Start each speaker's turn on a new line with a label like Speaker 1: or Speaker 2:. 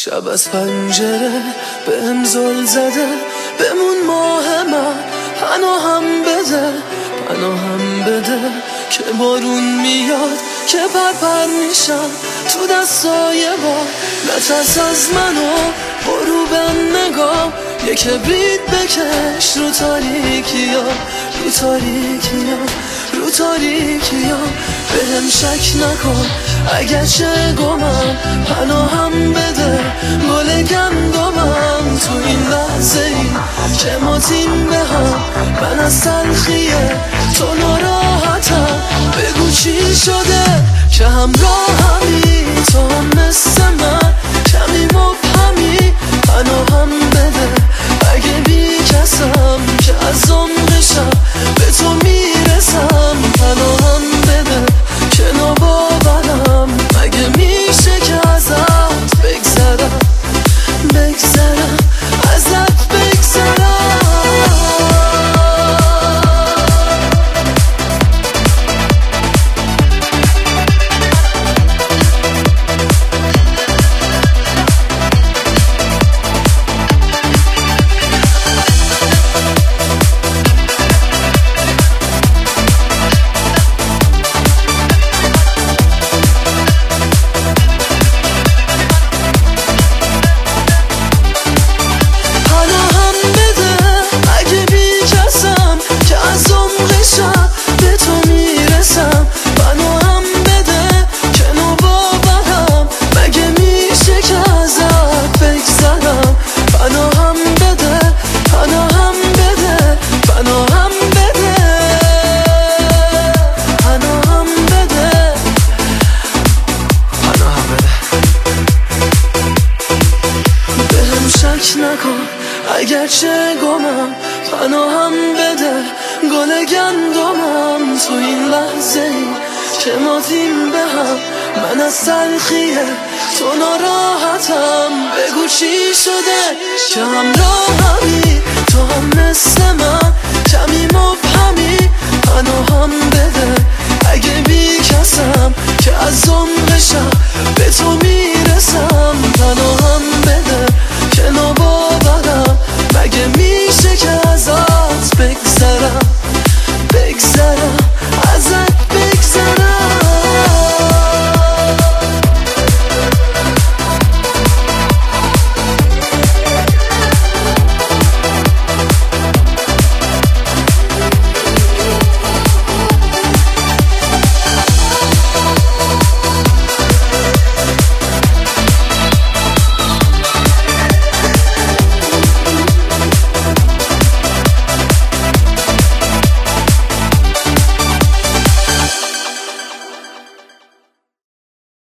Speaker 1: شب از پنجره بهم زل زده، بمون ماه من، پناهم بده که بارون میاد که پرپر میشم تو دستای باد. نترس از منو برو به نگاه، یه کبریت بکش رو تاریکیا بهم شک نکن اگر چه گمم، پناهم بده گل گندمم تو این لحظه ای که ما تیم به هم. من از تلخیه تو ناراحتم، بگو چی شده که همراهمی تو هم مثل من کمی مبهمی. پناهم بده اگه بی کسم که از عمقشم به تو میرسم. پناهم بده که ناباورم، مگه میشه که ازت بگذرم ازت بگذرم. نکن اگر چه گمم، پناهم بده گل گندمم تو این لحظه ای که ما تیم به هم. من از تلخیه تو ناراحتم، بگو چی شده که همراهمی تو هم مثل من کمی مبهمی. پناهم بده اگه بی کسم که از عمقشم به تو میرسم.